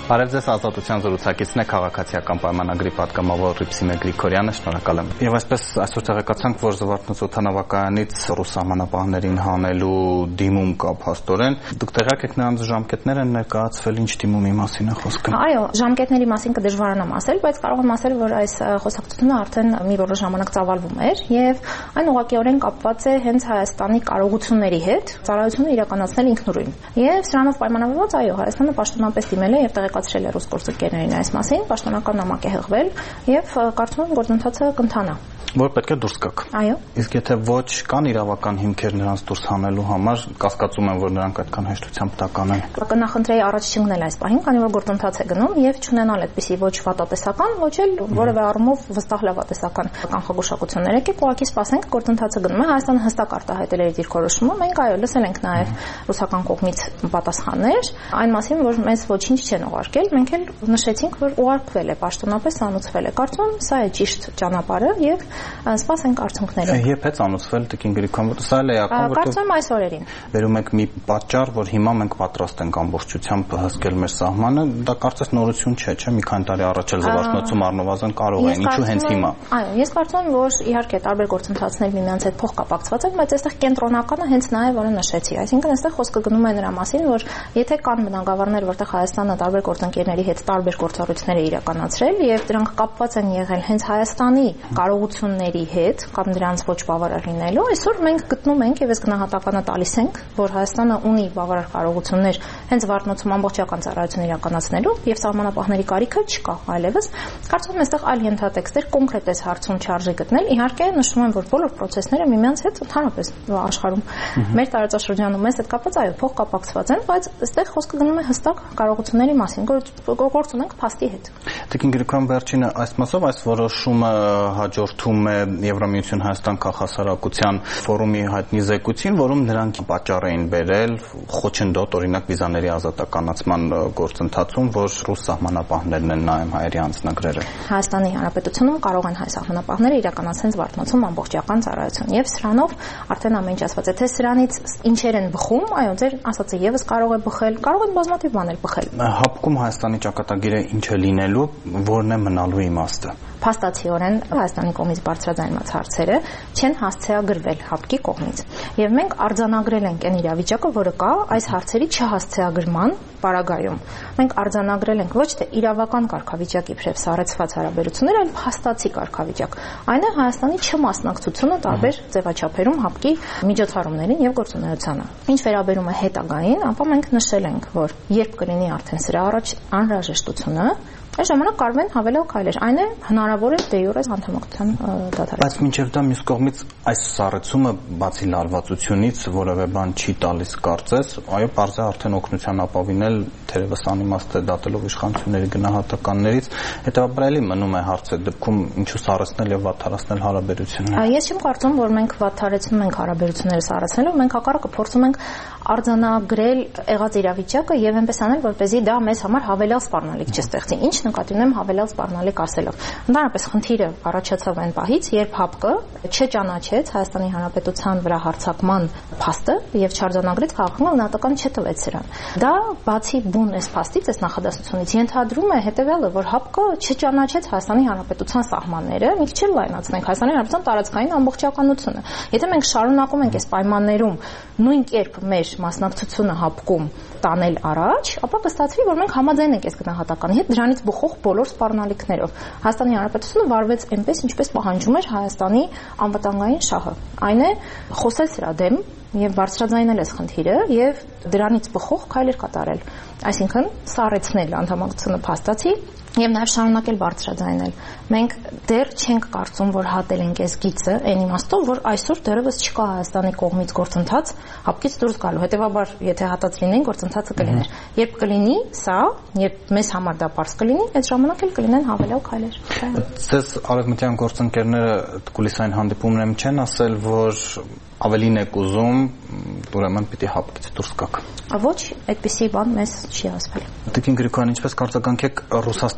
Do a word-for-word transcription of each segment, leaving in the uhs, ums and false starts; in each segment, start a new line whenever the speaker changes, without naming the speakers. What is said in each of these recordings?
Բարև ձեզ, Ազատության զրուցակիցն է քաղաքացիական պայմանագրի պատգամավոր Հռիփսիմե Գրիգորյանը, շնորհակալ եմ։ Եվ այսպես այսօր տեղեկացանք, որ Զվարթնոցի օդանավակայանից ռուս սահմանապահներին հանելու դիմում կա փաստորեն։ Դուք տեղյակ եք նրանց ժամկետները ներկայացվել, ինչ դիմումի մասին է խոսքը։
Այո, ժամկետների մասին կդժվարանամ ասել, բայց կարող եմ ասել, որ այս խոսակցությունը արդեն մի որոշ ժամանակ ծավալվում էր եւ այն ուղղակիորեն կապված է հենց Հայաստանի կարողությունների հետ ծառայությունը իրականացնել ինքնուրույն։ Եվ սրանով պայմանավորված, այո, Հայաստանը պաշտոնապես դիմել է եւ տեղեկացրել է ռուս գործընկերներին այս մասին, պաշտոնական նամակ է հղվել եւ կարծում եմ գործընթացը կընթանա։
Որ պետք է դուրս գաք։
Այո։
Իսկ եթե ոչ կան իրավական հիմքեր նրանց դուրս հանելու համար, կասկածում եմ, որ նրանք այդքան հեշտությամբ տականեն։
Կնախընտրեի առաջ չընկնել այս պահին, քանի որ գործընթաց է գնում եւ չունենալ այդպիսի ոչ վատատեսական, ոչ էլ որևէ առումով վստահ լավատեսական կանխագուշակություններ եկեք, ուղղակի սպասենք, գործընթացը գնում է, Հայաստանը հստակ արտահայտել է իր դիրքորոշումը, մենք այո, լսել ենք նաեւ ռուսական կողմից պատասխաններ, այն մասին, որ մեզ ոչինչ չեն ուղարկել, մենք էլ նշեցինք, որ ուղարկվել է պաշտոնապես անուցվել է։ Կարծում եմ, սա է ճիշտ ճանապարհը եւ սպասենք արդյունքները։
Երբ է անուցվել Տիկին Գրիգորյան, որտեղ սա էլ է ակա, որտեղ
կարծում եմ այս օրերին։
Վերում եք մի պատճառ, որ հիմա մենք պատրաստ ենք ամբողջությամբ հսկել մեր սահմանը, դա կարծես նորություն չէ, չէ՞, մի քանի տարի առաջ էլ Զվարթնոցում առնվազն կարող են, ինչու հենց հիմա։
Այո, ես կարծում եմ, որ իհարկե տարբեր գործընթացներ միմյանց հետ փոխկապակցված են, բայց այստեղ կենտրոնականը հենց նա է, որը նշեցի, այսինքն այստեղ խոսքը գնում է նրա մասին, որ եթե կան բնագավառներ, որտեղ Հայաստանը տարբեր գործընկերների հետ տարբեր գործառույթներ է իրականացրել եւ դրանք կապված են եղել հենց Հայաստանի կարողությունների հետ կամ դրանց ոչ բավարար լինելու, այսօր մենք գտնում ենք եւ այս գնահատականը տալիս ենք, որ Հայաստանը ունի բավարար կարողություններ հենց Զվարթնոցում ամբողջական ծառայություն իրականացնելու եւ սահմանապահների կարիքը չկա այլևս։ Կարծում եմ այստեղ այլ ենթատեքստեր կոնկրետ այս հարցում չարժի գտնել։ Իհարկե նշում եմ, որ բոլոր process-ները միմյանց հետ ընդհանրապես աշխարհում մեր տարածաշրջանում մեզ հետ կապված այո փոխկապակցված են, բայց այստեղ խոսքը գնում է հստակ կարողությունների մասին, գործ ունենք փաստի հետ։
Տիկին Գրիգորյան, վերջինը այս մասով այս որոշումը հաջորդում է Եվրամիություն Հայաստան քաղաքասարակության ֆորումի հայտնի զեկույցին, որում նրանք պատճառ էին բերել խոչընդոտ օրինակ վիզաների ազատականացման գործընթացում, որ ռուս սահմանապահներն են նայում հայերի անձնագրերը։
Հայաստանի Հանրապետությունում կարող են հայ սահմանապահները իրականացնել Զվարթնոցում ամբողջական ծառայություն եւ սրանով արդեն ամեն ինչ ասված է, թե սրանից ինչեր են բխում, այո, ձեր ասածը եւս կարող է բխել, կարող են բազմաթիվ բաներ բխել։
Հապկում Հայաստանի ճակատագիրը ինչ է լինելու, որն է մնալու իմաստը։
Փաստացիորեն Հայաստանի կողմից բարձրաձայնված հարցերը չեն հասցեագրվել հապկի կողմից։ Եվ մենք արձանագրել ենք այն իրավիճակը, որը կա այս հարցերի չհասցեագրման պարագայում։ Մենք արձանագրել ենք ոչ թե իրավական կարգավիճակի իբրև սառեցված հարաբերություններ, այլ փաստացի կարգավիճակ։ Այն է Հայաստանի չմասնակցությունը տարբեր ձևաչափերում հապկի միջոցառումներին եւ գործունեությանը։ Ինչ վերաբերում է հետագային, ապա մենք նշել ենք, որ երբ կլինի արդեն սրա առաջ անհրաժեշտությունը, այս ժամանակ կարող են հավելել քայլեր։ Այն է հնարավոր է դե յուրե անդամակցության դադարեցնել։
Բայց մինչև դա մյուս կողմից այս սառեցումը բացի լարվածությունից որևէ բան չի տալիս կարծես, այո, բարձր է արդեն օգնության ապավինել թերևս անիմաստ է դատելով իշխանությունների գնահատականներից, հետեւաբար էլի մնում է հարցը դեպքում ինչու սառեցնել եւ վատթարացնել հարաբերությունները։
Ես չեմ կարծում, որ մենք վատթարեցնում ենք հարաբերությունները սառեցնելով, մենք հակառակը փորձում ենք արձանագրել եղած իրավիճակը եւ այնպես անել, որպեսզի դա մեզ համար հավելյալ սպառնալիք չստեղծի։ Ինչ նկատի ունեմ հավելյալ սպառնալիք ասելով։ Ընդհանրապես խնդիրը առաջացավ այն պահից, երբ հապկը չճանաչեց Հայաստանի Հանրապետության վրա հարձակման փաստը եւ չարձանագրեց քաղաքական գնահատական չտվեց սրան։ Դա բացի բուն այս փաստից, այս նախադասությունից ենթադրում է հետեւյալը, որ հապկը չճանաչեց Հայաստանի Հանրապետության սահմանները, մի քիչ լայնացնենք Հայաստանի Հանրապետության տարածքային ամբողջականությունը։ Եթե մենք շարունակում ենք այս պայմաններում նույն կերպ մեր մասնակցությունը հապկում տանել առաջ, ապա կստացվի, որ մենք համաձայն ենք այս գնահատականի հետ դրանից բխող բոլոր սպառնալիքներով։ Հայաստանի Հանրապետությունը վարվեց այնպես, ինչպես պահանջում էր Հայաստանի անվտանգային շահը։ Այն է խոսել սրա դեմ եւ բարձրաձայնել այս խնդիրը եւ դրանից բխող քայլեր կատարել։ Այսինքն սառեցնել անդամակցությունը փաստացի եւ նաեւ շարունակել բարձրաձայնել։ Մենք դեռ չենք կարծում, որ հատել ենք այս գիծը այն իմաստով, որ այսօր դեռևս չկա Հայաստանի կողմից գործընթաց հապկից դուրս գալու։ Հետեւաբար, եթե հատած լինեին, գործընթացը կլիներ։ Երբ կլինի սա, երբ մեզ համար դա པարզ կլինի, այդ ժամանակ էլ կլինեն հավելյալ քայլեր։
Ձեզ արևմտյան գործընկերները կուլիսային հանդիպումներում չեն ասել, որ ավելին եք ուզում, ուրեմն պիտի հապկից դուրս գաք։
Ոչ, այդպիսի բան մեզ չի ասվել։
Տիկին Գրիգորյան, ինչպես կարծականք եք Ռուսաստան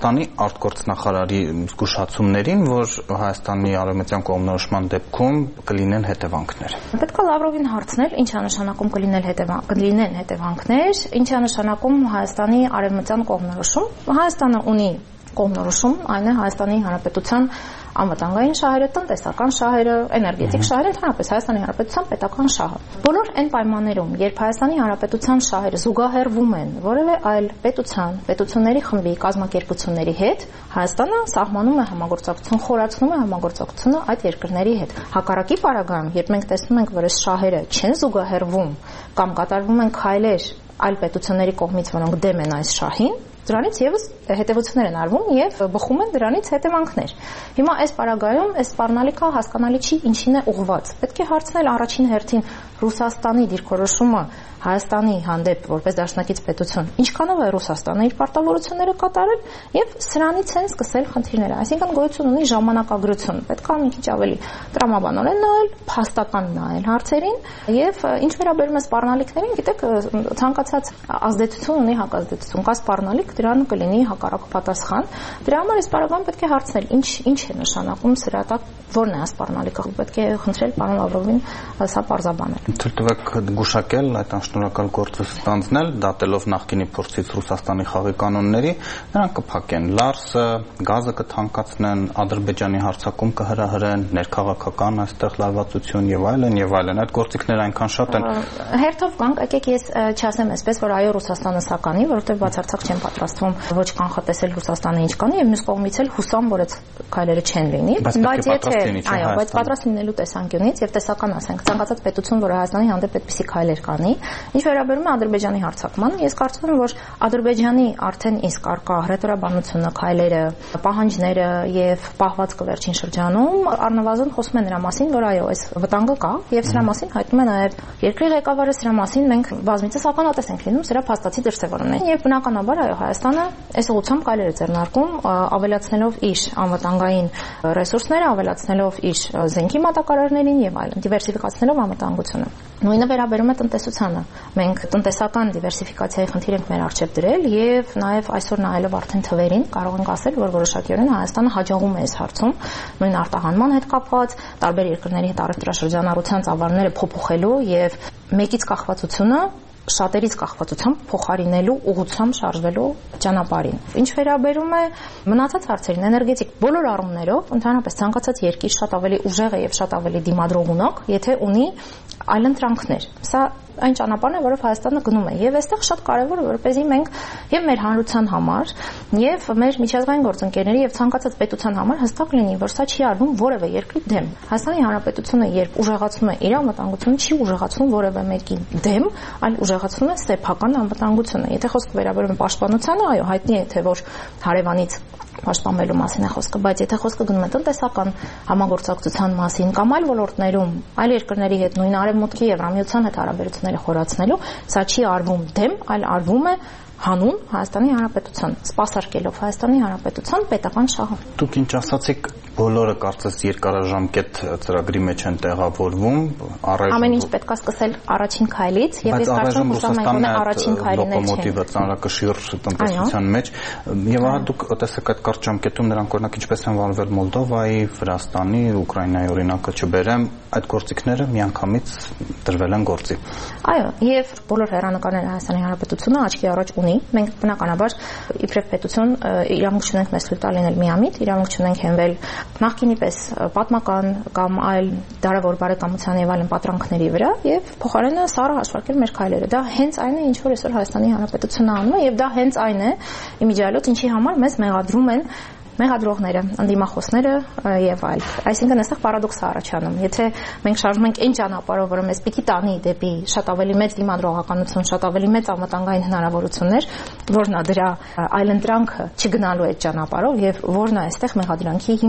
Ռուսաստանի արտգործնախարարի զգուշացումներին, որ Հայաստանի արևմտյան կողմնորոշման դեպքում կլինեն հետևանքներ։
Պետք է Լավրովին հարցնել, ինչ է նշանակում կլինել հետևանք, կլինեն հետևանքներ, ինչ է նշանակում Հայաստանի արևմտյան կողմնորոշում։ Հայաստանը ունի կողմնորոշում, այն է Հայաստանի Հանրապետության անվտանգային շահերը, տնտեսական շահերը, էներգետիկ շահերը, ընդհանրապես Հայաստանի Հանրապետության պետական շահը։ Բոլոր այն պայմաններում, երբ Հայաստանի Հանրապետության շահերը զուգահեռվում են որևէ այլ պետության, պետությունների խմբի, կազմակերպությունների հետ, Հայաստանը սահմանում է համագործակցություն, խորացնում է համագործակցությունը այդ երկրների հետ։ Հակառակի պարագայում, երբ մենք տեսնում ենք, որ այս շահերը չեն զուգահեռվում կամ կատարվում են քայլեր այլ պետությունների կողմից, որոնք դեմ են այս շահին, դրանից եւս հետևություններ են արվում եւ բխում են դրանից հետևանքներ։ Հիմա այս պարագայում այս սպառնալիքը հասկանալի չի ինչին է ուղղված։ Պետք է հարցնել առաջին հերթին Ռուսաստանի դիրքորոշումը Հայաստանի հանդեպ որպես դաշնակից պետություն, ինչքանով է Ռուսաստանը իր պարտավորությունները կատարել եւ սրանից են սկսել խնդիրները։ Այսինքն գոյություն ունի ժամանակագրություն։ Պետք է մի քիչ ավելի տրամաբանորեն նայել, փաստական նայել հարցերին եւ ինչ վերաբերում է սպառնալիքներին, գիտեք, ցանկացած ազդեցություն ունի հակազդեցություն։ Կա սպառնալիք, դրան կլինի հակառակ պատասխան։ Դրա համար այս պարագայում պետք է հարցնել, ինչ ինչ է նշանակում սրա տակ, որն է սպառնալիքը։ Պետք է խնդրել պարոն Լավրովին սա պարզաբանել։
Թույլտվեք գուշակել այդ անշնորհակալ գործը ստանձնել, դատելով նախկինի փորձից Ռուսաստանի խաղի կանոնների, նրանք կփակեն Լարսը, գազը կթանկացնեն, Ադրբեջանի հարձակում կհրահրեն, ներքաղաքական այստեղ լարվածություն եւ այլն եւ այլն։ Այդ գործիքները այնքան շատ են։
Հերթով կանք, եկեք ես չասեմ այսպես, որ այո Ռուսաստանը սա կանի, որովհետեւ բացարձակ չեն պատրաստվում ոչ կանխատեսել Ռուսաստանը ինչ կանի եւ մյուս կողմից էլ հուսամ, որ այդ քայլերը չեն լինի,
բայց եթե
այո, բայց պատրաստ լինելու տեսանկյունից եւ տեսական ասենք, ցանկացած պետություն, որը Հայաստանի հանդեպ այդպիսի քայլեր կանի, ինչ վերաբերում է Ադրբեջանի հարձակմանը, ես կարծում եմ, որ Ադրբեջանի արդեն իսկ արկա հռետորաբանությունը, քայլերը, պահանջները եւ պահվածքը վերջին շրջանում առնվազն խոսում են նրա մասին, որ այո, այս վտանգը կա եւ սրա մասին հայտնում է նաեւ երկրի ղեկավարը, սրա մասին մենք բազմիցս ականատես ենք լինում սրա փաստացի դրսևորումներին եւ բնականաբար այո Հայաստանը այս ուղղությամբ քայլեր է ձեռնարկում, ավելացնելով իր անվտանգային ռեսուրսները, ավելացնելով իր զենքի մատակարարներին եւ այլն, դիվերսիֆիկացնելով անվտանգությունը։ Նույնը վերաբերում է տնտեսությանը։ Մենք տնտեսական դիվերսիֆիկացիայի խնդիր ենք մեր առջև դրել եւ նաեւ այսօր նայելով արդեն թվերին կարող ենք ասել, որ որոշակիորեն Հայաստանը հաջողում է այս հարցում, նույն արտահանման հետ կապված, տարբեր երկրների հետ առևտրաշրջանառության ծավալները փոփոխելու եւ մեկից կախվածությունը շատերից կախվածությամբ փոխարինելու ուղղությամբ շարժվելու ճանապարհին։ Ինչ վերաբերում է մնացած հարցերին, էներգետիկ բոլոր առումներով, ընդհանրապես ցանկացած երկիր շատ ավելի ուժեղ է եւ շատ ավելի դիմադրող ունակ, եթե ունի այլընտրանքներ։ Սա այն ճանապարհն է, որով Հայաստանը գնում է։ Եվ այստեղ շատ կարևոր է, որպեսզի մենք եւ մեր հանրության համար, եւ մեր միջազգային գործընկերների եւ ցանկացած պետության համար հստակ լինի, որ սա չի արվում որևէ երկրի դեմ։ Հայաստանի Հանրապետությունը երբ ուժեղացնում է իր անվտանգությունը, չի ուժեղացնում որևէ մեկի դեմ, այլ ուժեղացնում է սեփական անվտանգությունը։ Եթե խոսքը վերաբերում է պաշտպանությանը, այո, հայտնի է թե որ հարևանից պաշտպանելու մասին է խոսքը, բայց եթե խոսքը գնում է տնտեսական համագործակցության մասին կամ այլ ոլորտներում, այլ երկրների հետ նույն արևմուտքի Եվրամիության հետ հարաբերությունները խորացնելու, սա չի արվում դեմ, այլ արվում է հանուն Հայաստանի Հանրապետության, սպասարկելով Հայաստանի Հանրապետության պետական շահը։
Դուք ինչ ասացիք, բոլորը կարծես երկարաժամկետ ծրագրի մեջ են տեղավորվում,
ամեն ինչ պետք է սկսել առաջին քայլից, եւ ես կարծում եմ Ռուսաստանը առաջին քայլին է
լոկոմոտիվը ծանրակշիռ տնտեսության մեջ, եւ ահա դուք տեսեք այդ կարճ ժամկետում նրանք օրինակ ինչպես են վարվել Մոլդովայի, Վրաստանի, Ուկրաինայի օրինակը չբերեմ, այդ գործիքները միանգամից դրվել են գործի։
Այո, եւ բոլոր հերանեկարները Հայաստանի Հանրապետությունը աչքի առաջ ունի։ Մենք բնականաբար իբրև պետություն իրավունք չունենք մեզ թույլ տալ լինել միամիտ, իրավունք չունենք հենվել նախկինի պես պատմական կամ այլ դարավոր բարեկամության եւ այլն պատրանքների վրա եւ փոխարենը սառը հաշվարկել մեր քայլերը։ Դա հենց այն է, ինչ որ այսօր Հայաստանի Հանրապետությունը անում է եւ դա հենց այն է իմիջիալոց, ինչի համար մեզ մեղադրում են մեղադրողները, ընդդիմախոսները եւ այլ։ Այսինքն այստեղ պարադոքս է առաջանում։ Եթե մենք շարժվում ենք այն ճանապարհով, որը մեզ պիտի տանի դեպի շատ ավելի մեծ դիմադրողականություն, շատ ավելի մեծ անվտանգային հնարավորություններ, որն է դրա այլընտրանքը չգնալու այդ ճանապարհով եւ որն է այստեղ մեղադրանքի հիմքը։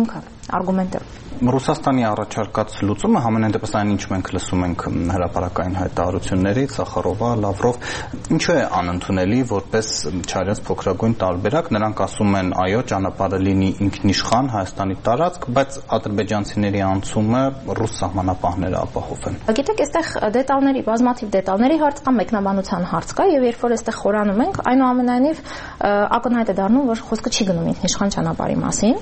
արգումենտը։
Ռուսաստանի առաջարկած լուծումը համենայն դեպս այն ինչ մենք լսում ենք հրապարակային հայտարարություններից, Սախարովա, Լավրով, ինչու է անընդունելի որպես չարյաց փոքրագույն տարբերակ, նրանք ասում են այո, ճանապարհը լինի ինքնիշխան Հայաստանի տարածք, բայց ադրբեջանցիների անցումը ռուս սահմանապահները ապահովեն։
Գիտեք, այստեղ դետալների, բազմաթիվ դետալների հարց կա, մեկնաբանության հարց կա, եւ երբ որ այստեղ խորանում ենք, այնուամենայնիվ ակնհայտ է դառնում, որ խոսքը չի գնում ինքնիշխան ճանապարհի մասին,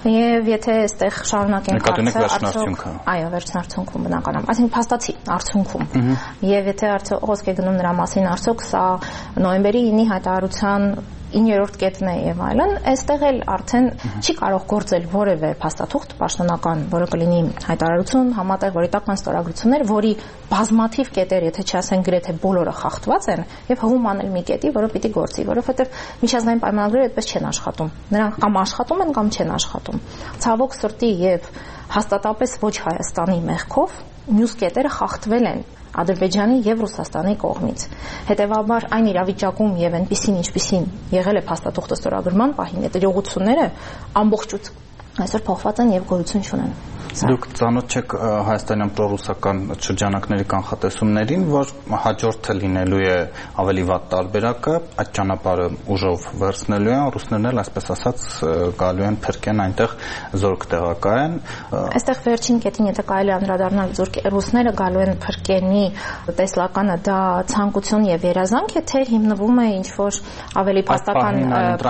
եւ եթե այստեղ շարունակենք
Նկատի ունեք վերջնարդյունքը։
Այո, վերջնարդյունքում բնականաբար, այսինքն փաստացի արդյունքում։ Եվ եթե արդյոք խոսք է գնում նրա մասին, արդյոք սա նոյեմբերի ինի հայտարարության իններորդ կետն է եւ այլն, այստեղ էլ արդեն չի կարող գործել որևէ փաստաթուղթ պաշտոնական, որը կլինի հայտարարություն, համատեղ որիտական ստորագրություններ, որի բազմաթիվ կետեր, եթե չասեն գրեթե բոլորը խախտված են, եւ հղում անել մի կետի, որը պիտի գործի, որովհետեւ միջազգային պայմանագրերը այդպես չեն աշխատում։ Նրանք կամ աշխատում են, կամ չեն աշխատում։ Ցավոք սրտի եւ հաստատապես ոչ Հայաստանի մեղքով մյուս կետերը խախտվել են Ադրբեջանի եւ Ռուսաստանի կողմից։ Հետևաբար այն իրավիճակում եւ այնպիսին ինչպիսին եղել է փաստաթուղթը ստորագրման պահին, այդ իրողությունները ամբողջությամբ այսօր փոխված են եւ գոյություն չունեն։
Դուք ծանոթ չեք հայաստանյան պրոռուսական շրջանակների կանխատեսումներին, որ հաջորդը լինելու է ավելի վատ տարբերակը, այդ ճանապարհը ուժով վերցնելու են, ռուսներն էլ այսպես ասած գալու են փրկեն այնտեղ զորք տեղակայեն։
Այստեղ վերջին կետին եթե կարելի է անդրադառնալ, զորք ռուսները գալու են փրկենի տեսլականը, դա ցանկություն եւ երազանք է, թե հիմնվում է ինչ որ ավելի փաստական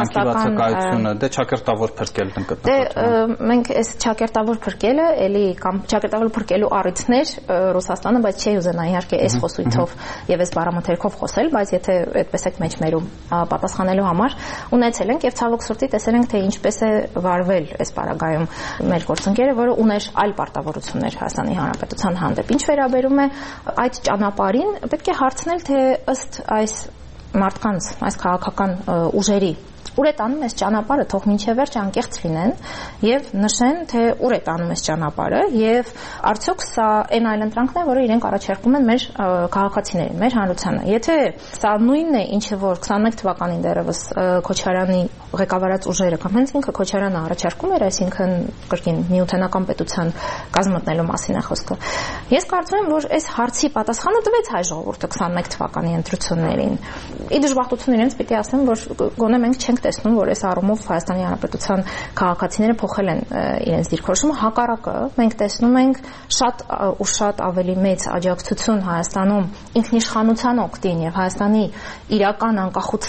փաստական դե ճակերտավոր փրկել տնկտնկות։
Դե մենք այս ճակերտավոր փրկելը էլի կամ ճակերտավոր փրկելու առիթներ Ռուսաստանը, բայց չի ուզենա իհարկե այս խոսույթով եւ այս բառամթերքով խոսել, բայց եթե այդպես եք մեջմերում պատասխանելու համար ունեցել ենք եւ ցավոք սրտի տեսել ենք թե ինչպես է վարվել այս պարագայում մեր գործընկերը, որը ուներ այլ պարտավորություններ Հայաստանի Հանրապետության հանդեպ։ Ինչ վերաբերում է այդ ճանապարհին, պետք է հարցնել թե ըստ այս մարդկանց, այս քաղաքական ուժերի ուր է տանում այս ճանապարհը, թող մինչև վերջ անկեղծ լինեն եւ նշեն, թե ուր է տանում այս ճանապարհը եւ արդյոք սա այն այլընտրանքն է, որը իրենք առաջարկում են մեր քաղաքացիներին, մեր հանրությանը։ Եթե սա նույնն է, ինչը որ քսաներեք թվականին դեռևս Քոչարյանի ղեկավարած ուժերը կամ հենց ինքը Քոչարյանը առաջարկում էր, այսինքն կրկին միութենական պետության կազմտնելու մասին է խոսքը։ Ես կարծում եմ, որ այս հարցի պատասխանը տվեց հայ ժողովուրդը քսաներեք թվականի ընտրություններին։ Ի դժբախտություն իրենց պիտի ասեմ, որ գոնե մենք չենք տեսնում, որ այս առումով Հայաստանի Հանրապետության քաղաքացիները փոխել են իրենց դիրքորոշումը, հակառակը մենք տեսնում ենք շատ ու շատ ավելի մեծ աջակցություն Հայաստանում ինքնիշխանության օգտին եւ Հայաստանի իրական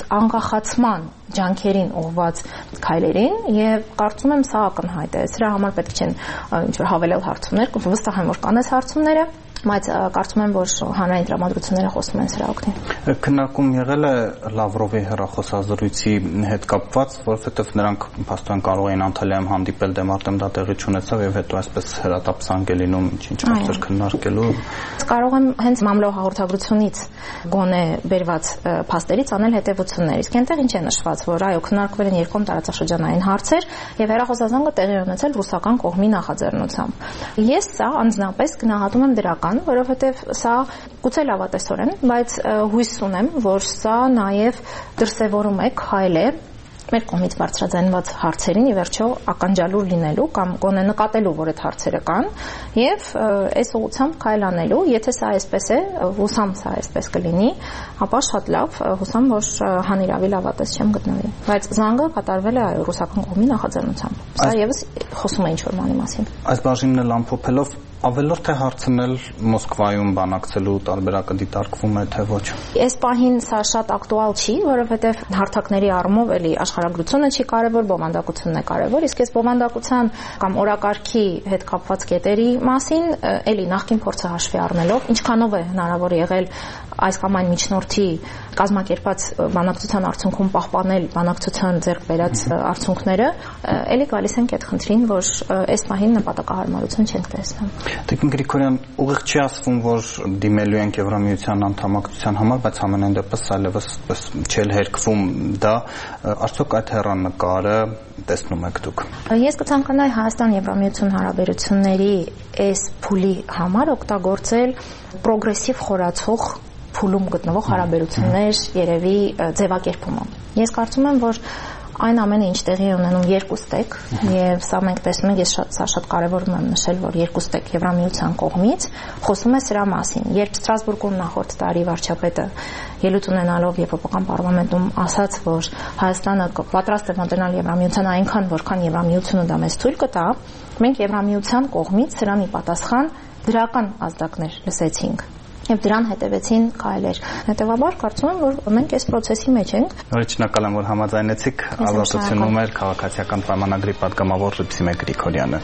անկախացման ջանքերին ուղղված քայլերին եւ կարծում եմ սա ակնհայտ է։ Սրա համար պետք չեն ինչ որ հավելել հարցումներ, վստահ եմ որ կան այս հարցումները, բայց կարծում եմ որ հանրային տրամադրությունները խոսում են սրա օգտին։
Քննարկում եղել է Լավրովի հեռախոսազրույցի հետ կապված, որովհետև նրանք փաստորեն կարող էին Անտալիայում հանդիպել, դե մարտեմ դա տեղի չունեցավ եւ հետո այսպես հրատապսանք է լինում ինչ-ինչ հարցեր քննարկելու։
Կարող եմ հենց մամլո հաղորդագրությունից գոնե բերված փաստերից անել հետևություններ։ Իսկ այնտեղ ինչ է նշված, որ այո քննարկվել են երկկողմ տարածաշրջանային հարցեր եւ հեռախոսազանգը տեղի ունեցել ռուսական կողմի նախաձեռնությամբ։ Ես սա անձնապես գնահատում եմ դրական, որովհետև սա գուցե լավատեսորեն, բայց հույս ունեմ, որ սա նաև դրսևորում է քայլ է մեր կողմից բարձրաձայնված հարցերին ի վերջո ականջալուր լինելու կամ գոնե նկատելու, որ այդ հարցերը կան եւ այս ուղղությամբ քայլ անելու, եթե սա այսպես է, հուսամ սա այսպես կլինի, ապա շատ լավ, հուսամ որ հանիրավի լավատես չեմ գտնվի, բայց զանգը կատարվել է այո ռուսական կողմի նախաձեռնությամբ։ Սա եւս խոսում է ինչ որ բանի մասին։
Այս բաժինն էլ ամփոփելով ավելորդ է հարցնել Մոսկվայում բանակցելու տարբերակը դիտարկվում է թե ոչ։
Այս պահին սա շատ ակտուալ չի, որովհետև հարթակների առումով էլի աշխարհագրությունը չի կարևոր, բովանդակությունն է կարևոր, իսկ այս բովանդակության կամ օրակարգի հետ կապված կետերի մասին էլի նախկին փորձը հաշվի առնելով, ինչքանով է հնարավոր եղել այս կամ այն միջնորդի կազմակերպած բանակցության արդյունքում պահպանել բանակցության ձեռք բերած արդյունքները, էլի գալիս ենք այդ խնդրին, որ այս պահին նպատակահարմարություն չենք տեսնում։
Տիկին Գրիգորյան, ուղիղ չի ասվում, որ դիմելու ենք Եվրամիության անդամակցության համար, բայց ամենայն դեպս այլևս չել հերկվում դա, արդյոք այդ հեռանկարը տեսնում եք դուք։
Ես կցանկանայի Հայաստան-Եվրամիություն հարաբերությունների այս փուլի համար օգտագործել պրոգրեսիվ խորացող փուլում գտնվող հարաբերություններ երևի ձևակերպումը։ Ես կարծում եմ, որ Այն ամենը ինչ տեղի ունենում երկուստեք, եւ սա մենք տեսնում ենք, ես շատ, սա շատ կարեւոր եմ նշել, որ երկուստեք Եվրամիության կողմից խոսում է սրա մասին։ Երբ Ստրասբուրգում նախորդ տարի վարչապետը ելույթ ունենալով Եվրոպական պարլամենտում ասաց, որ Հայաստանը պատրաստ է մոտենալ Եվրամիության այնքան, որքան Եվրամիությունը դա մեզ թույլ կտա, մենք Եվրամիության կողմից սրան ի պատասխան դրական ազդակներ լսեցինք։ Եվ դրան հետևեցին քայլեր։ Հետևաբար կարծում եմ, որ մենք այս process-ի մեջ ենք։
Նորից շնորհակալ եմ, որ համաձայնեցիք ազատությունում էր քաղաքացիական պայմանագրի պատգամավոր Լյուբսիմե Գրիգորյանը։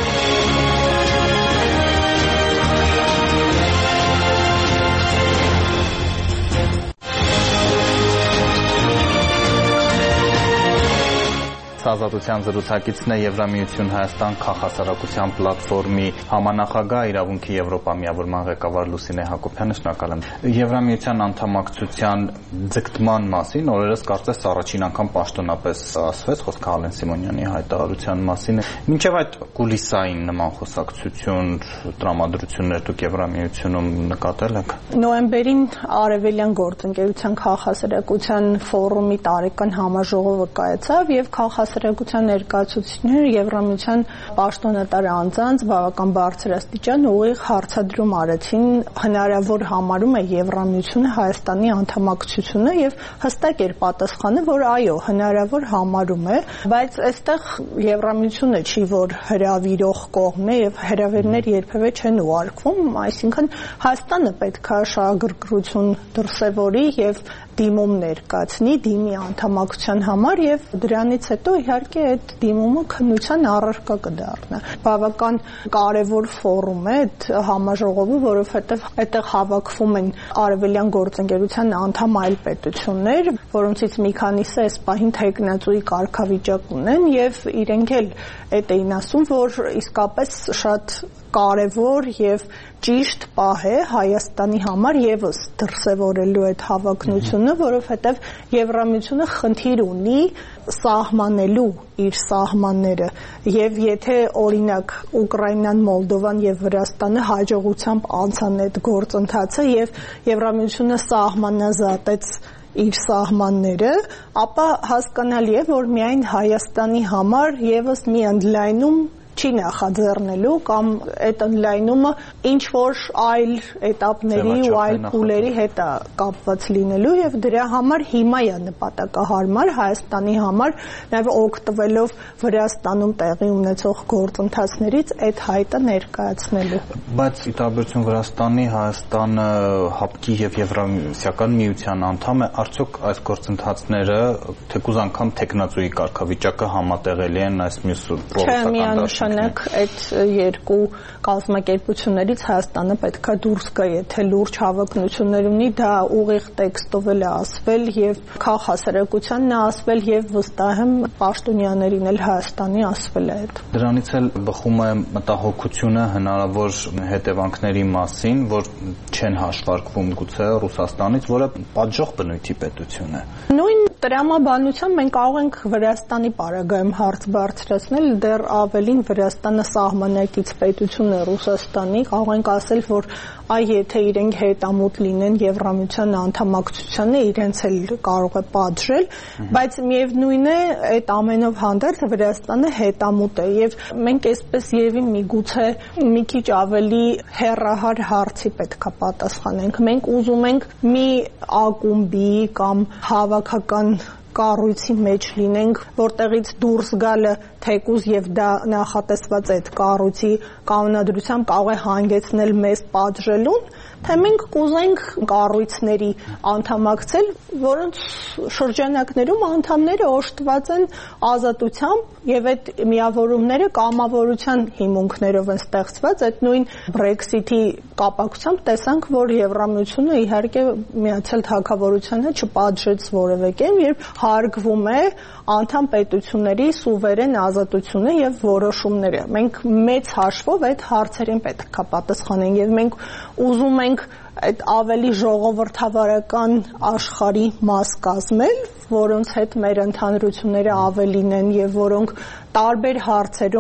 Ազատության զրուցակիցն է Եվրամիություն Հայաստան քաղաքասարակության պլատֆորմի համանախագահ, իրավունքի Եվրոպա միավորման ղեկավար Լուսինե Հակոբյանը, շնորհակալ եմ։ Եվրամիության անդամակցության ձգտման մասին օրերս կարծես առաջին անգամ պաշտոնապես ասվեց, խոսքը Ալեն Սիմոնյանի հայտարարության մասին է։ Մինչև այդ կուլիսային նման խոսակցություն, տրամադրություններ դուք Եվրամիությունում նկատել եք։
Նոյեմբերին Արևելյան գործընկերության քաղաքասարակության ֆորումի տարեկան համաժողովը կայացավ եւ քաղաքասարակության ներկայացուցիչները Եվրամիության պաշտոնատար անձանց բավական բարձր աստիճան ուղիղ հարցադրում արեցին, հնարավոր համարում է Եվրամիությունը Հայաստանի անդամակցությունը եւ հստակ էր պատասխանը, որ այո, հնարավոր համարում է, բայց այստեղ Եվրամիությունը չի, որ հրավիրող կողմն է եւ հրավերներ երբևէ չեն ուղարկվում, այսինքն Հայաստանը պետք է շահագրգռություն դրսևորի եւ դիմում ներկայացնի դիմի անդամակցության համար եւ դրանից հետո իհարկե այդ դիմումը քննության առարկա կդառնա։ Բավական կարևոր ֆորում է այդ համաժողովը, որովհետեւ այդտեղ հավաքվում են Արևելյան գործընկերության անդամ այլ պետություններ, որոնցից մի քանիսը այս պահին թեկնածուի կարգավիճակ ունեն եւ իրենք էլ այդ էին ասում, որ իսկապես շատ կարևոր եւ ճիշտ պահ է Հայաստանի համար եւս դրսևորելու այդ հավակնությունը, որովհետեւ Եվրամիությունը խնդիր ունի սահմանելու իր սահմանները եւ եթե օրինակ Ուկրաինան, Մոլդովան եւ Վրաստանը հաջողությամբ անցան այդ գործընթացը եւ Եվրամիությունը սահմանազատեց իր սահմանները, ապա հասկանալի է, որ միայն Հայաստանի համար եւս մի ընդլայնում չի նախաձեռնելու կամ այդ ընդլայնումը ինչ որ այլ էտապների ու այլ փուլերի հետ է կապված լինելու եւ դրա համար հիմա է նպատակահարմար Հայաստանի համար նաեւ օգտվելով Վրաստանում տեղի ունեցող գործընթացներից այդ հայտը ներկայացնելու։
Բայց ի տարբերություն Վրաստանի, Հայաստանը ՀԱՊԿ-ի եւ Եվրամիության միության անդամ է, արդյոք այս գործընթացները թեկուզ անգամ տեխնացուի կարգավիճակը համատեղելի են այս մյուս պրոցեսական
Նշանակ այդ երկու կազմակերպություններից Հայաստանը պետքա դուրս գա, եթե լուրջ հավակնություններ ունի, դա ուղիղ տեքստով էլ է ասվել եւ քաղաքասարակությանն է ասվել եւ վստահ եմ պաշտոնյաներին էլ Հայաստանի ասվել է այդ։
Դրանից էլ բխում է մտահոգությունը հնարավոր հետևանքների մասին, որ չեն հաշվարկվում գուցե Ռուսաստանից, որը պատժող բնույթի պետություն է։
Նույն տրամաբանությամբ մենք կարող ենք Վրաստանի պարագայում հարց բարձրացնել, դեռ ավելին Վրաստանը սահմանակից պետություն է Ռուսաստանի, կարող ենք ասել, որ այ եթե իրենք հետամուտ լինեն Եվրամիության անդամակցությանը, իրենց էլ կարող է պատժել, բայց միևնույն է, այդ ամենով հանդերձ Վրաստանը հետամուտ է եւ մենք այսպես եւի միգուցե մի քիչ ավելի հեռահար հարցի պետքա պատասխանենք։ Մենք ուզում ենք մի ակումբի կամ հավաքական կառույցի մեջ լինենք, որտեղից դուրս գալը թեկուզ եւ դա նախատեսված այդ կառույցի կանոնադրությամբ կարող է հանգեցնել մեզ պատժելուն, թե մենք կուզենք կառույցների անդամակցել, որոնց շրջանակներում անդամները օժտված են ազատությամբ եւ այդ միավորումները կամավորության հիմունքներով են ստեղծված, այդ նույն Brexit-ի կապակցությամբ տեսանք, որ Եվրամիությունը իհարկե Միացյալ Թագավորությանը չպատժեց որևէ կերպ, երբ հարգվում է անդամ պետությունների սուվերեն ազատությունը եւ որոշումները։ Մենք մեծ հաշվով այդ հարցերին պետք է պատասխանենք եւ մենք ուզում ենք այդ ավելի ժողովրդավարական աշխարհի մաս կազմել, որոնց հետ մեր ընդհանրությունները ավելին են եւ որոնք տարբեր հարցերում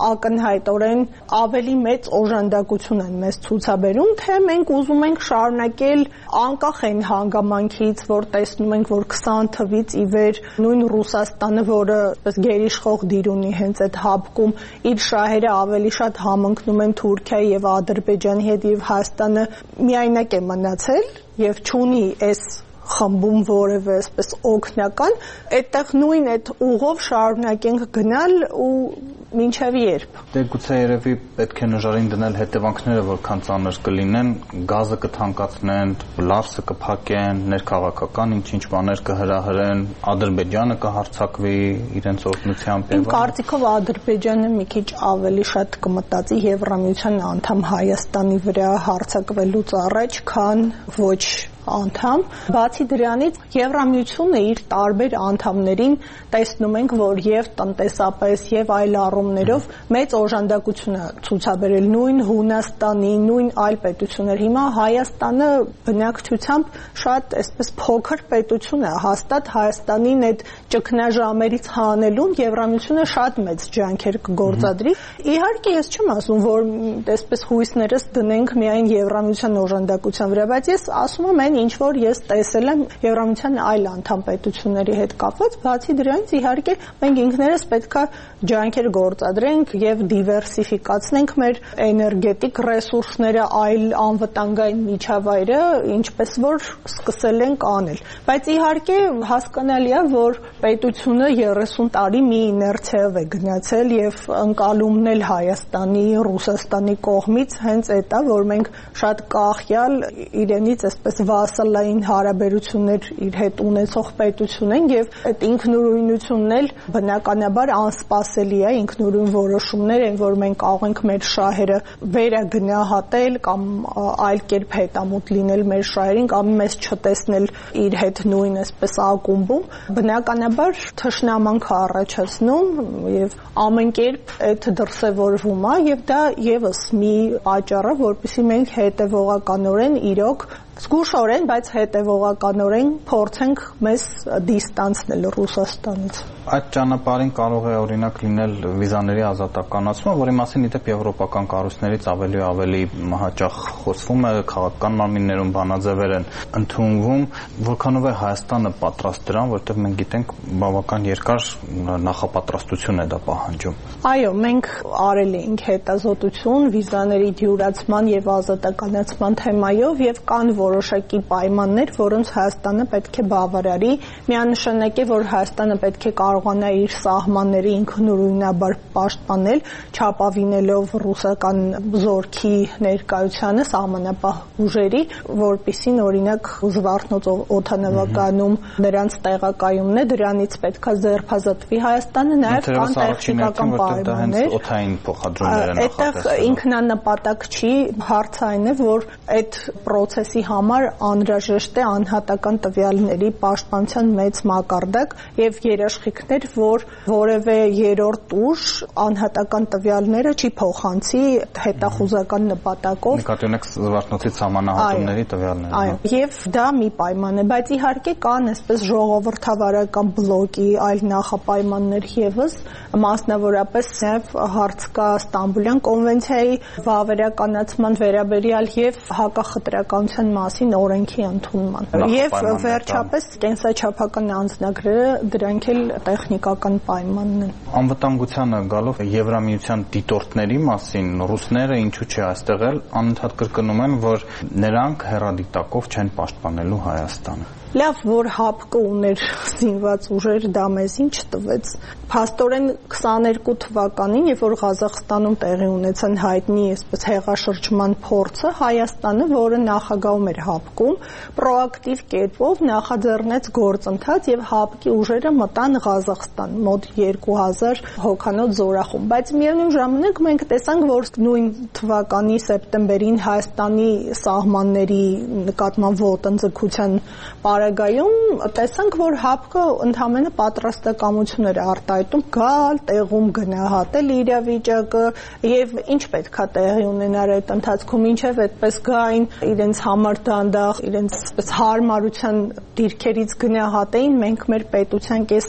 ակնհայտորեն ավելի մեծ օժանդակություն են մեզ ցուցաբերում, թե մենք ուզում ենք շարունակել անկախ այն հանգամանքից, որ տեսնում ենք, որ քսան թվից ի վեր նույն Ռուսաստանը, որը այսպես գերիշխող դիր ունի հենց այդ հապկում, իր շահերը ավելի շատ համընկնում են Թուրքիայի եւ Ադրբեջանի հետ, եւ Հայաստանը միայնակ է մնացել եւ չունի այս խմբում որևէ այսպես օգնական, այդտեղ նույն այդ ուղով շարունակենք գնալ ու մինչև երբ։
Դե գուցե երևի պետք է նժարին դնել հետևանքները, որքան ծանր կլինեն, գազը կթանկացնեն, լարսը կփակեն, ներքաղաքական ինչ-ինչ բաներ կհրահրեն, Ադրբեջանը կհարձակվի իրենց օգնությամբ։
Իմ կարծիքով Ադրբեջանը մի քիչ ավելի շատ կմտածի Եվրամիության անդամ Հայաստանի վրա հարձակվելուց առաջ, քան ոչ անդամ։ Բացի դրանից Եվրամիությունը իր տարբեր անդամներին տեսնում ենք, որ եւ տնտեսապես եւ այլ առումներով մեծ օժանդակություն է ցուցաբերել նույն Հունաստանի, նույն այլ պետություններ։ Հիմա Հայաստանը բնակչությամբ շատ այսպես փոքր պետություն է, հաստատ Հայաստանին այդ ճգնաժամերից հանելուն Եվրամիությունը շատ մեծ ջանքեր կգործադրի։ Իհարկե ես չեմ ասում, որ այսպես հույսներս դնենք միայն Եվրամիության օժանդակության վրա, բայց ես ասում եմ ինչ որ ես տեսել եմ Եվրամիության այլ անդամ պետությունների հետ կապված, բացի դրանից իհարկե մենք ինքներս պետքա ջանքեր գործադրենք եւ դիվերսիֆիկացնենք մեր էներգետիկ ռեսուրսները, այլ անվտանգային միջավայրը, ինչպես որ սկսել ենք անել։ Բայց իհարկե հասկանալի է, որ պետությունը երեսուն տարի մի իներցիայով է գնացել եւ ընկալումն էլ Հայաստանի, Ռուսաստանի կողմից հենց այդ է, որ մենք շատ կախյալ իրենից այսպես վասալային հարաբերություններ իր հետ ունեցող պետություն են եւ այդ ինքնուրույնությունն էլ բնականաբար անսպասելի է, ինքնուրույն որոշումներ են, որ մենք կարող ենք մեր շահերը վերագնահատել կամ այլ կերպ հետամուտ լինել մեր շահերին կամ մեզ չտեսնել իր հետ նույն այսպես ակումբում, բնականաբար թշնամանք է առաջացնում եւ ամեն կերպ այդ դրսեւորվում է եւ դա եւս մի պատճառ է, որպեսզի մենք հետեւողականորեն իրոք զգուշորեն, բայց հետևողականորեն փորձենք մեզ դիստանցնել Ռուսաստանից։
Այդ ճանապարհին կարող է օրինակ լինել վիզաների ազատականացումը, որի մասին իդեպ եվրոպական կառույցներից ավելի ու ավելի հաճախ խոսվում է, քաղաքական մարմիններում բանաձևեր են ընդունվում, որքանով է Հայաստանը պատրաստ դրան, որովհետև մենք գիտենք բավական երկար նախապատրաստություն է դա պահանջում։
Այո, մենք արել ենք հետազոտություն վիզաների դյուրացման եւ ազատականացման թեմայով եւ կան որոշակի պայմաններ, որոնց Հայաստանը պետք է բավարարի, միանշանակ է, որ Հայաստանը պետք է կարողանա իր սահմանները ինքնուրույնաբար պաշտպանել, չապավինելով ռուսական զորքի ներկայությանը սահմանապահ ուժերի, որպիսին օրինակ Զվարթնոց օդանավակայանում նրանց տեղակայումն է, դրանից պետքա ձերբազատվի Հայաստանը, նաև կան տեխնիկական պայմաններ։
Օդային փոխադրումներ են
նախատեսվում։ Այդտեղ ինքնանպատակ չի, հարցը այն է, որ այդ process-ի համար անհրաժեշտ է անհատական տվյալների պաշտպանության մեծ մակարդակ եւ երաշխիքներ, որ որևէ երրորդ ուժ անհատական տվյալները չի փոխանցի հետախուզական նպատակով։
Նկատի ունեք Զվարթնոցի սահմանահատումների տվյալները։
Այո, եւ դա մի պայման է, բայց իհարկե կան այսպես ժողովրդավարական բլոկի այլ նախապայմաններ եւս, մասնավորապես նաեւ հարց կա Ստամբուլյան կոնվենցիայի վավերականացման վերաբերյալ եւ հակախտրականության մասին օրենքի ընդունման։ Եվ վերջապես կենսաչափական անձնագրերը դրանք էլ տեխնիկական պայմանն են։
Անվտանգությանը գալով Եվրամիության դիտորդների մասին ռուսները ինչու՞ չէ այստեղ էլ անընդհատ կրկնում են, որ նրանք հեռադիտակով չեն պաշտպանելու Հայաստանը։
Լավ, որ հապկը ուներ զինված ուժեր, դա մեզ ինչ տվեց։ Փաստորեն քսաներկու թվականին, երբ որ Ղազախստանում տեղի ունեցան հայտնի այսպես հեղաշրջման փորձը, Հայաստանը, որը նախագահում էր հապկում, պրոակտիվ կերպով նախաձեռնեց գործընթաց եւ հապկի ուժերը մտան Ղազախստան, մոտ երկու հազար հոգանոց զորախումբ։ Բայց միևնույն ժամանակ մենք տեսանք, որ նույն թվականի սեպտեմբերին Հայաստանի սահմանների նկատմամբ ոտնձգության Պարագայում տեսանք, որ հապկը ընդհանրապես պատրաստակամություն էր արտահայտում գալ, տեղում գնահատել իրավիճակը եւ ինչ պետքա տեղի ունենար այդ ընթացքում, ինչեւ այդպես գային իրենց համար դանդաղ, իրենց այսպես հարմարության դիրքերից գնահատեին, մենք մեր պետության կեսը կորցրել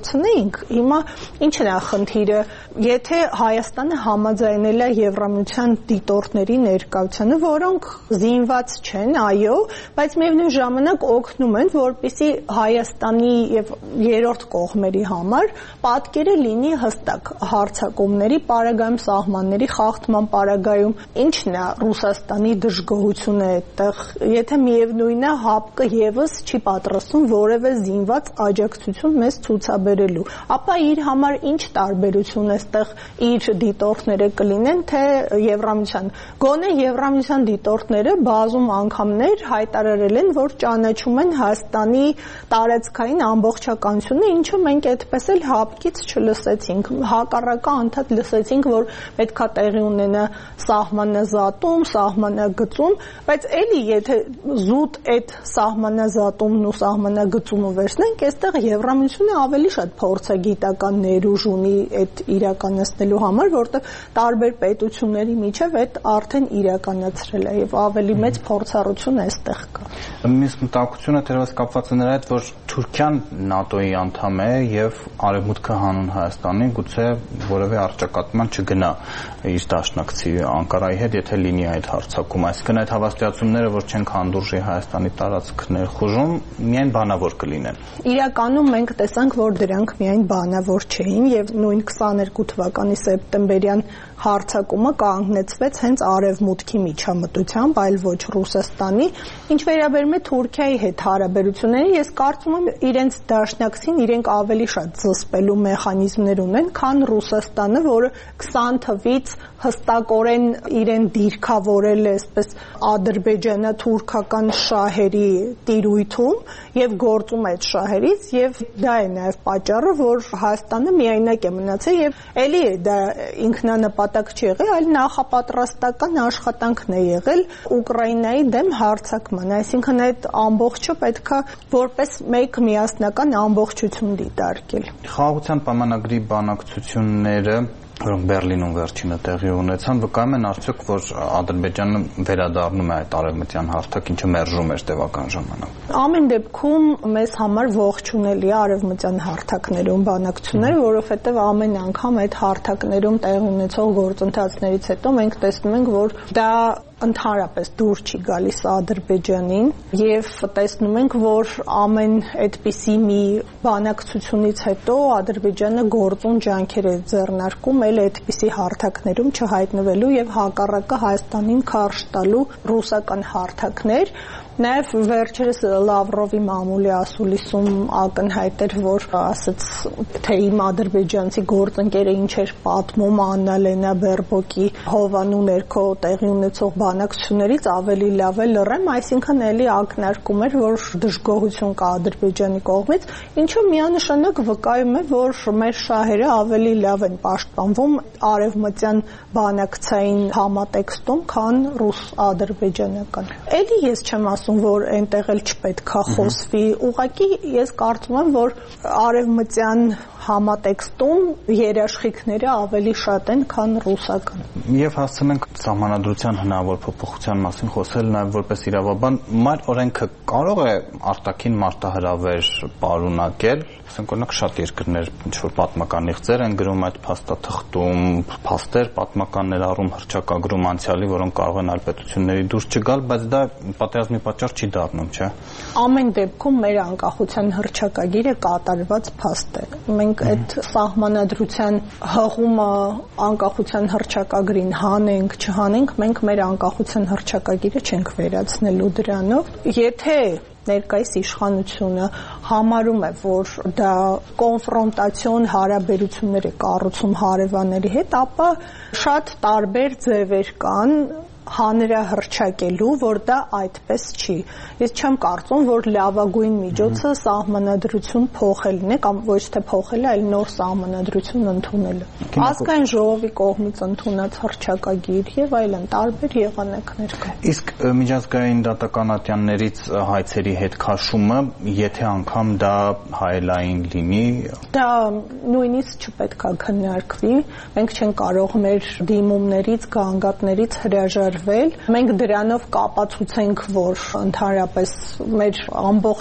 կկորցնեինք, հիմա ի՞նչն է խնդիրը, եթե Հայաստանը համաձայնել է Եվրամիության դիտորդների ներկայությանը, որոնք զինված չեն, այո, բայց միևնույն ժամանակ օգնում են, որպեսզի Հայաստանի եւ երրորդ կողմերի համար պատկերը լինի հստակ հարձակումների պարագայում, սահմանների խախտման պարագայում, ինչն է Ռուսաստանի դժգոհությունը այդտեղ, եթե միևնույն է ՀԱՊԿ-ը եւս չի պատրաստում որևէ զինված աջակցություն մեզ ցուցաբերելու, ապա իր համար ինչ տարբերություն է այդտեղ իր դիտորդները կլինեն, թե Եվրամիության, գոնե Եվրամիության դիտորդները բազում անգամներ հայտարարել են, որ ճանաչում են Հայաստանի տարածքային ամբողջականությունը, ինչը մենք այդպես էլ ՀԱՊԿ-ից չլսեցինք, հակառակը անդադ լսեցինք, որ պետքա տեղի ունենա սահմանազատում, սահմանագծում, բայց էլի եթե զուտ այդ սահմանազատումն ու սահմանագծումը վերցնենք, այստեղ Եվրամիությունը ավելի շատ փորձագիտական ներուժ ունի այդ իրականացնելու համար, որտեղ տարբեր պետությունների միջև այդ արդեն իրականացրել է եւ ավելի մեծ փորձառություն այստեղ կա։
Մյուս մտահոգությունը թերևս կապված է նրա հետ, որ Թուրքիան ՆԱՏՕ-ի անդամ է եւ Արևմուտքը հանուն Հայաստանի գուցե որևէ առճակատման չգնա իր դաշնակցի Անկարայի հետ, եթե լինի այդ հարձակումը, այսինքն այդ հավաստիացումները, որ չենք հանդուրժի Հայաստանի տարածք ներխուժում, միայն բանավոր կլինեն։
Իրականում մենք տեսանք, որ դրանք միայն բանավոր չէին եւ նույն քսաներկու թվականի սեպտեմբերյան հարձակումը կանգնեցվեց հենց Արևմուտքի միջամտությամբ, այլ ոչ Ռուսաստանի, ինչ վերաբերում է Թուրքիայի հետ հարաբերություններին, ես կարծում եմ իրենց դաշնակցին իրենք ավելի շատ զսպելու մեխանիզմներ ունեն, քան Ռուսաստանը, որը քսան թվից հստակորեն իրեն դիրքավորել է այսպես ադրբեջանա-թուրքական շահերի տիրույթում եւ գործում այդ շահերից եւ դա է նաեւ պատճառը, որ Հայաստանը միայնակ է մնացել եւ ելի է դա ինքնանպատակ չի եղել, այլ նախապատրաստական աշխատանքն է եղել Ուկրաինայի դեմ հարձակման, այսինքն այդ ամբողջը պետքա որպես մեկ միասնական ամբողջություն դիտարկել։
Խաղաղության պայմանագրի բանակցությունները, որոնք Բերլինում վերջինը տեղի ունեցան, վկայում են արդյոք, որ Ադրբեջանը վերադառնում է այդ արևմտյան հարթակ, ինչը մերժում էր տևական ժամանակ։
Ամեն դեպքում մեզ համար ողջունելի է արևմտյան հարթակներում բանակցությունները, որովհետև ամեն անգամ այդ հարթակներում տեղի ունեցող գործընթացներից հետո մենք տեսնում ենք, որ դա ընդհանրապես դուր չի գալիս Ադրբեջանին եւ տեսնում ենք, որ ամեն այդպիսի մի բանակցությունից հետո Ադրբեջանը գործուն ջանքեր է ձեռնարկում էլ այդպիսի հարթակներում չհայտնվելու եւ հակառակը Հայաստանին քարշ տալու ռուսական հարթակներ։ Նաև վերջերս Լավրովի մամուլի ասուլիսում ակնհայտ էր, որ ասաց, թե իմ ադրբեջանցի գործընկերը ինչ էր պատմում Աննա Լենա Բերբոկի հովանու ներքո տեղի ունեցող բանակցություններից ավելի լավ է լռեմ, այսինքն էլի ակնարկում էր, որ դժգոհություն կա Ադրբեջանի կողմից, ինչը միանշանակ վկայում է, որ մեր շահերը ավելի լավ են պաշտպանվում արևմտյան բանակցային համատեքստում, քան ռուս-ադրբեջանական։ Էլի ես չեմ ասում, որ այնտեղ էլ չպետք է խոսվի, ուղղակի ես կարծում եմ, որ արևմտյան համատեքստում երաշխիքները ավելի շատ են, քան ռուսական։
Եվ հասցնենք սահմանադրության հնարավոր փոփոխության մասին խոսել նաև որպես իրավաբան, մայր օրենքը կարող է արտաքին մարտահրավեր պարունակել, ասենք օրինակ շատ երկրներ ինչ-որ պատմական իղձեր են գրում այդ փաստաթղթում, փաստեր, պատմական ներառում հռչակագրում անցյալի, որոնք կարող են այլ պետությունների դուրս չգալ, բայց դա պատերազմի պատճառ չի դառնում, չէ՞։
Ամեն դեպքում մեր անկախության հռչակագիրը կատարված փաստ է։ Մենք այդ սահմանադրության հղումը անկախության հռչակագրին հանենք, չհանենք, մենք մեր անկախության հռչակագիրը չենք վերացնելու դրանով։ Եթե ներկայիս իշխանությունը համարում է, որ դա կոնֆրոնտացիոն հարաբերություններ է կառուցում հարևանների հետ, ապա շատ տարբեր ձևեր կան հանրահռչակելու, որ դա այդպես չի։ Ես չեմ կարծում, որ լավագույն միջոցը սահմանադրություն փոխելն է կամ ոչ թե փոխելը, այլ նոր սահմանադրություն ընդունելը։ Ազգային ժողովի կողմից ընդունած հռչակագիր եւ այլն տարբեր եղանակներ կան։
Իսկ միջազգային դատականատյաններից հայցերի հետ քաշումը, եթե անգամ դա հայելային լինի,
դա նույնիսկ չպետք է քննարկվի։ Մենք չենք կարող մեր դիմումներից, գանգատներից հրաժարվել։ Մենք դրանով կապացուցենք, որ ընդհանրապես մեր ամբողջ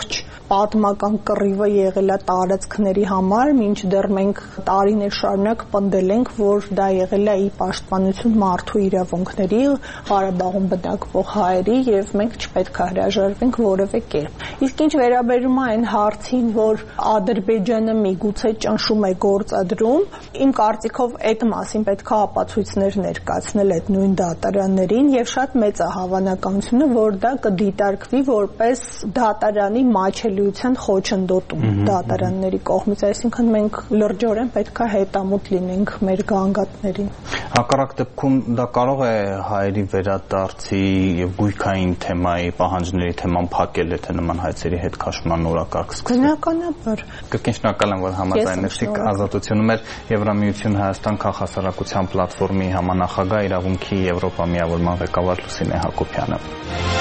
պատմական կռիվը եղել է տարածքների համար, մինչդեռ մենք տարիներ շարունակ պնդել ենք, որ դա եղել է ի պաշտպանություն մարդու իրավունքների, Ղարաբաղում բնակվող հայերի, եւ մենք չպետք է հրաժարվենք որևէ կերպ։ Իսկ ինչ վերաբերում է այն հարցին, որ Ադրբեջանը միգուցե ճնշում է գործադրում, իմ կարծիքով այդ մասին պետք է ապացույցներ ներկայացնել այդ նույն դատարաններին եւ շատ մեծ է հավանականությունը, որ դա կդիտարկվի որպես դատարանի մատչելիության խոչընդոտում դատարանների կողմից, այսինքն մենք լրջորեն պետք է հետամուտ լինենք մեր գանգատներին։
Հակառակ դեպքում դա կարող է հայերի վերադարձի եւ գույքային թեմայի, պահանջների թեման փակել, եթե նման հայցերի հետ քաշման օրակարգ սկսվի։
Բնականաբար։
Կրկին շնորհակալ եմ, որ համաձայնեցիք Ազատությունում էր Եվրամիություն Հայաստան քաղաքասարակության պլատֆորմի համանախագահ իրավունքի Եվրոպա միավորման ղեկավար Լուսինե Հակոբյանը։